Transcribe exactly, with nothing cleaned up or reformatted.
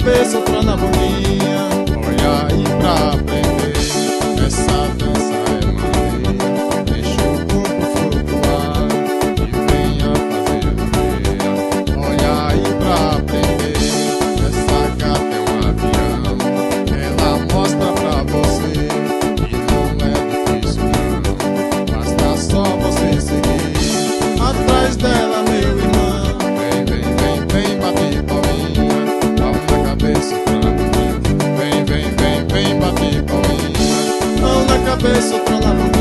cabeça, outra na bundinha. Olha aí pra aprender, essa dança é maneira. Deixa o corpo flutuar e venha fazer a fogueira. Olha aí pra aprender, essa gata é um avião. Ela mostra pra você que não é difícil não. Basta só você seguir atrás dela, meu irmão. Vem, vem, vem, vem, bate palminha, palma na cabeça, outra na bundinha. Vem, vem, vem, vem, bate palminha, mão na cabeça, outra na bundinha.